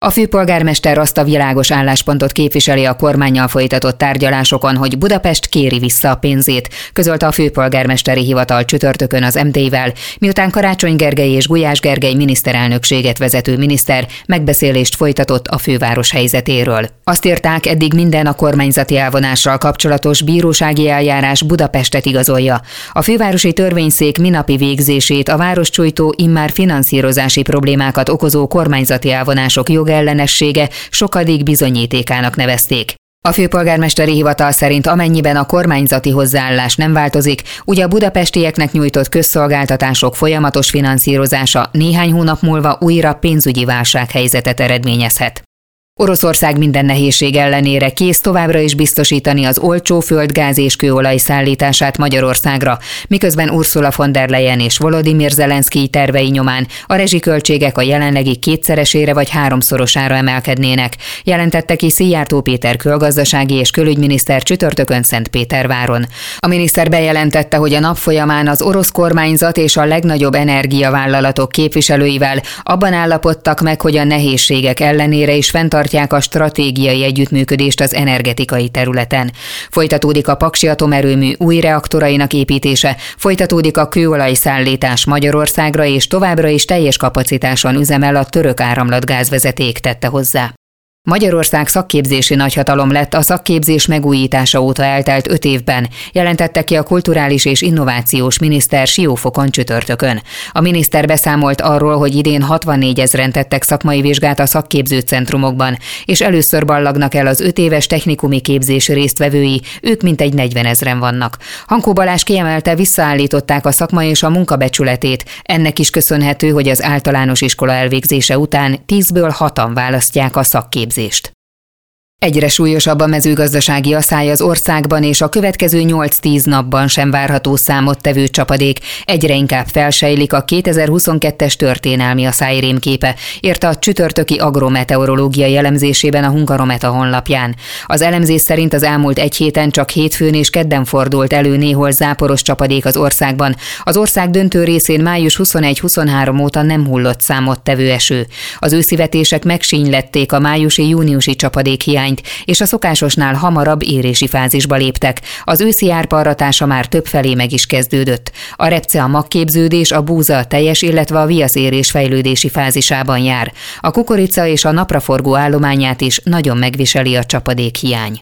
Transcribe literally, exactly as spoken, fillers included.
A főpolgármester azt a világos álláspontot képviseli a kormánnyal folytatott tárgyalásokon, hogy Budapest kéri vissza a pénzét, közölte a főpolgármesteri hivatal csütörtökön az em té-vel, miután Karácsony Gergely és Gulyás Gergely miniszterelnökséget vezető miniszter megbeszélést folytatott a főváros helyzetéről. Azt írták, eddig minden a kormányzati elvonással kapcsolatos bírósági eljárás Budapestet igazolja. A fővárosi törvényszék minapi végzését a városcsújtó immár finanszírozási problémákat okozó kormányzati elvonások jogellenessége sokadik bizonyítékának nevezték. A főpolgármesteri hivatal szerint amennyiben a kormányzati hozzáállás nem változik, ugye a budapestieknek nyújtott közszolgáltatások folyamatos finanszírozása néhány hónap múlva újra pénzügyi válsághelyzetet eredményezhet. Oroszország minden nehézség ellenére kész továbbra is biztosítani az olcsó földgáz és kőolaj szállítását Magyarországra, miközben Ursula von der Leyen és Volodymyr Zelenszkij tervei nyomán a rezsiköltségek a jelenlegi kétszeresére vagy háromszorosára emelkednének, jelentette ki Szijjártó Péter külgazdasági és külügyminiszter csütörtökön Szentpéterváron. A miniszter bejelentette, hogy a nap folyamán az orosz kormányzat és a legnagyobb energiavállalatok képviselőivel abban állapodtak meg, hogy a nehézségek ellenére is fenntart a stratégiai együttműködést az energetikai területen. Folytatódik a Paksi atomerőmű új reaktorainak építése, folytatódik a kőolajszállítás Magyarországra, és továbbra is teljes kapacitáson üzemel a török áramlatgázvezeték, tette hozzá. Magyarország szakképzési nagyhatalom lett a szakképzés megújítása óta eltelt öt évben, jelentette ki a kulturális és innovációs miniszter Siófokon csütörtökön. A miniszter beszámolt arról, hogy idén hatvannégy ezren tettek szakmai vizsgát a szakképzőcentrumokban, és először ballagnak el az öt éves technikumi képzés résztvevői, ők mintegy negyven ezren vannak. Hankó Balázs kiemelte, visszaállították a szakma és a munkabecsületét, ennek is köszönhető, hogy az általános iskola elvégzése után tízből hatan választják a szakképzést. Egyre súlyosabb a mezőgazdasági aszály az országban, és a következő nyolc-tíz napban sem várható számottevő csapadék, egyre inkább felsejlik a kétezer-huszonkettes történelmi aszály rémképe, írta a csütörtöki agrometeorológiai elemzésében a Hungarometa honlapján. Az elemzés szerint az elmúlt egy héten csak hétfőn és kedden fordult elő néhol záporos csapadék az országban. Az ország döntő részén május huszonegy-huszonhárom óta nem hullott számottevő eső. Az őszivetések megsínylették a májusi-júniusi csapadék hiányt, és a szokásosnál hamarabb érési fázisba léptek. Az őszi árparatása már többfelé meg is kezdődött. A repce, a magképződés, a búza, a teljes, illetve a viaszérés fejlődési fázisában jár. A kukorica és a napraforgó állományát is nagyon megviseli a csapadék hiány.